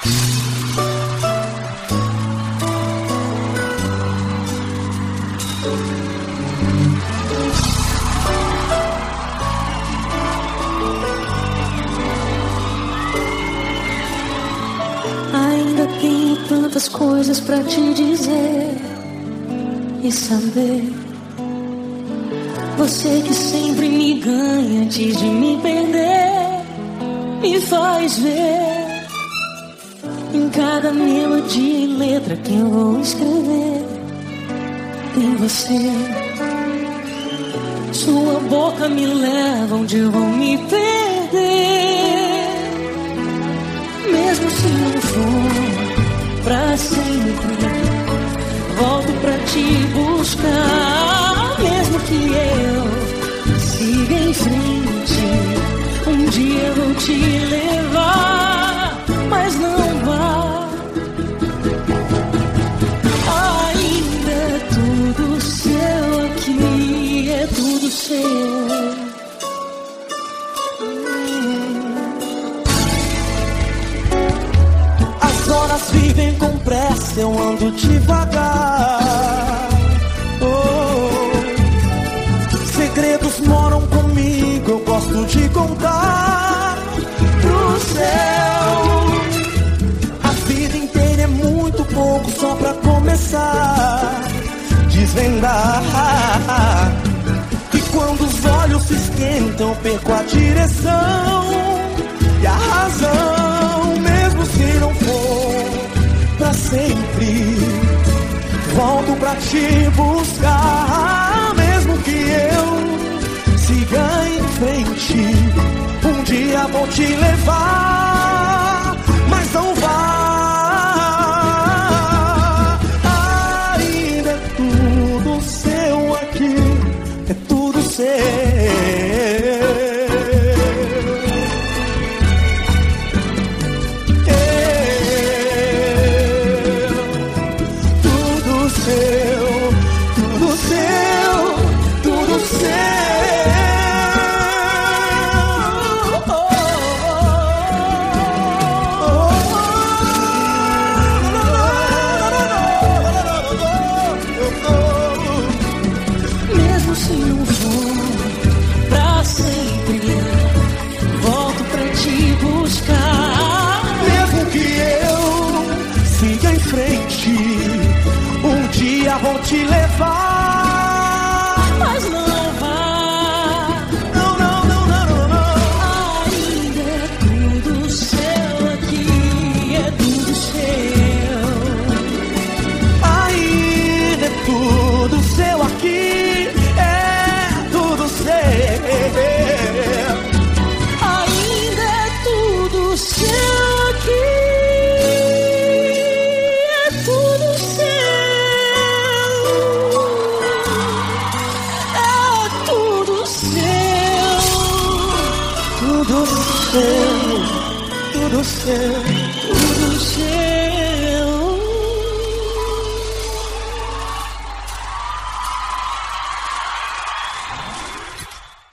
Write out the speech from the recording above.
Ainda tenho tantas coisas pra te dizer e saber. Você que sempre me ganha antes de me perder, me faz ver em cada melodia e letra que eu vou escrever. Tem você, sua boca me leva onde eu vou me perder. Mesmo se não for pra sempre, volto pra te buscar. Mesmo que eu siga em frente, um dia eu vou te levar, mas não vá. Ainda é tudo seu aqui, é tudo seu. As horas vivem com pressa, eu ando devagar. Segredos moram comigo, eu gosto de contar pro céu. A vida inteira é muito pouco só pra começar, desvendar. E quando os olhos se esquentam, eu perco a direção e a razão. Mesmo se não for pra sempre, volto pra te buscar. Mesmo que eu siga em frente, um dia vou te levar, mas não vá. Ainda é tudo seu aqui, é tudo seu. Um dia vou te levar, mas não vá. Não, não, não, não, não, não. Ainda é tudo seu aqui, é tudo seu. Ainda é tudo seu aqui, é tudo seu. Ainda é tudo seu aqui. Tudo seu, tudo seu.